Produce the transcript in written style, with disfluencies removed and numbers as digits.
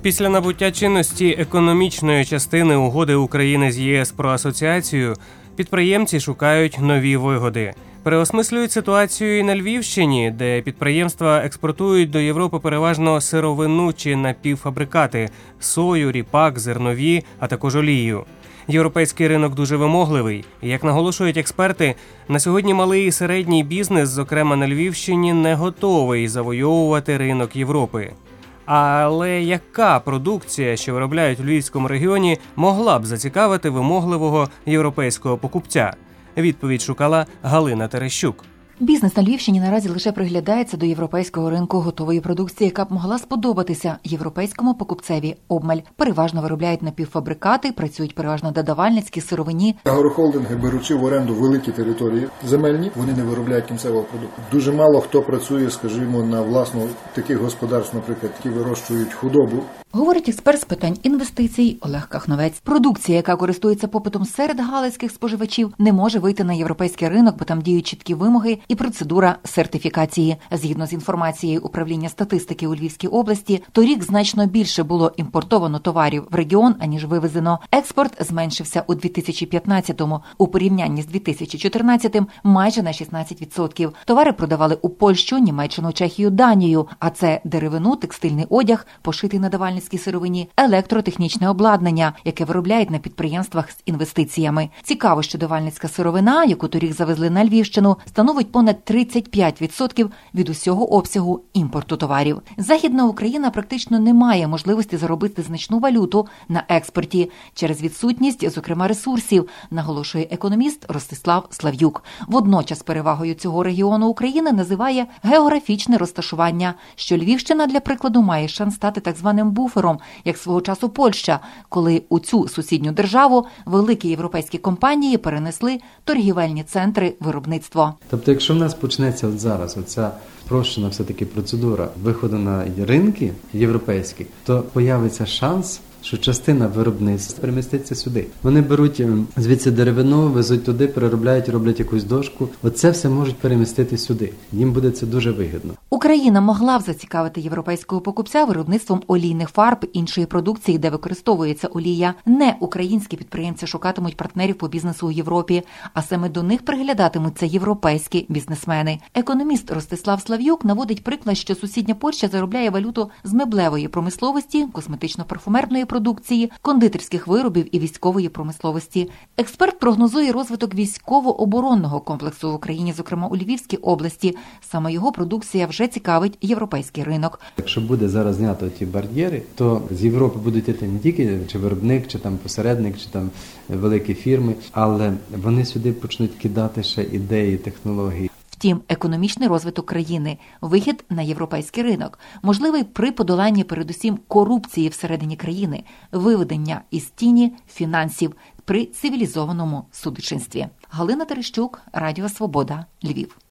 Після набуття чинності економічної частини угоди України з ЄС про асоціацію, підприємці шукають нові вигоди. Переосмислюють ситуацію і на Львівщині, де підприємства експортують до Європи переважно сировину чи напівфабрикати – сою, ріпак, зернові, а також олію. Європейський ринок дуже вимогливий. Як наголошують експерти, на сьогодні малий і середній бізнес, зокрема на Львівщині, не готовий завойовувати ринок Європи. Але яка продукція, що виробляють у Львівському регіоні, могла б зацікавити вимогливого європейського покупця? Відповідь шукала Галина Терещук. Бізнес на Львівщині наразі лише приглядається до європейського ринку готової продукції, яка б могла сподобатися європейському покупцеві обмаль. Переважно виробляють напівфабрикати, працюють переважно на давальницькій сировині. Агрохолдинги, беручи в оренду великі території земельні, вони не виробляють кінцевого продукту. Дуже мало хто працює, скажімо, на власну таких господарств, наприклад, які вирощують худобу. Говорить експерт з питань інвестицій Олег Кахновець. Продукція, яка користується попитом серед галицьких споживачів, не може вийти на європейський ринок, бо там діють чіткі вимоги і процедура сертифікації. Згідно з інформацією Управління статистики у Львівській області, торік значно більше було імпортовано товарів в регіон, аніж вивезено. Експорт зменшився у 2015-му. У порівнянні з 2014-м майже на 16%. Товари продавали у Польщу, Німеччину, Чехію, Данію. А це деревину, текстильний одяг, пошитий на давальницькій сировині, електротехнічне обладнання, яке виробляють на підприємствах з інвестиціями. Цікаво, що давальницька сировина, яку торік завезли на Львівщину, становить понад 35% від усього обсягу імпорту товарів. Західна Україна практично не має можливості заробити значну валюту на експорті через відсутність, зокрема, ресурсів, наголошує економіст Ростислав Слав'юк. Водночас перевагою цього регіону України називає географічне розташування, що Львівщина, для прикладу, має шанс стати так званим буфером, як свого часу Польща, коли у цю сусідню державу великі європейські компанії перенесли торгівельні центри виробництва. Тобто, якщо в нас почнеться от зараз оця спрощена все-таки процедура виходу на ринки європейські, то появиться шанс, що частина виробництва переміститься сюди. Вони беруть звідси деревину, везуть туди, переробляють, роблять якусь дошку. Оце все можуть перемістити сюди. Їм буде це дуже вигідно. Україна могла б зацікавити європейського покупця виробництвом олійних фарб, іншої продукції, де використовується олія. Не українські підприємці шукатимуть партнерів по бізнесу у Європі, а саме до них приглядатимуться європейські бізнесмени. Економіст Ростислав Слав'юк наводить приклад, що сусідня Польща заробляє валюту з меблевої промисловості, косметично-парфумерної продукції, кондитерських виробів і військової промисловості. Експерт прогнозує розвиток військово-оборонного комплексу в Україні, зокрема у Львівській області. Саме його продукція вже цікавить європейський ринок. Якщо буде зараз знято ті бар'єри, то з Європи будуть йти не тільки чи виробник, чи там посередник, чи там великі фірми, але вони сюди почнуть кидати ще ідеї, технології. Втім, економічний розвиток країни, вихід на європейський ринок, можливий при подоланні передусім корупції всередині країни, виведення із тіні фінансів при цивілізованому судочинстві. Галина Терещук, Радіо Свобода, Львів.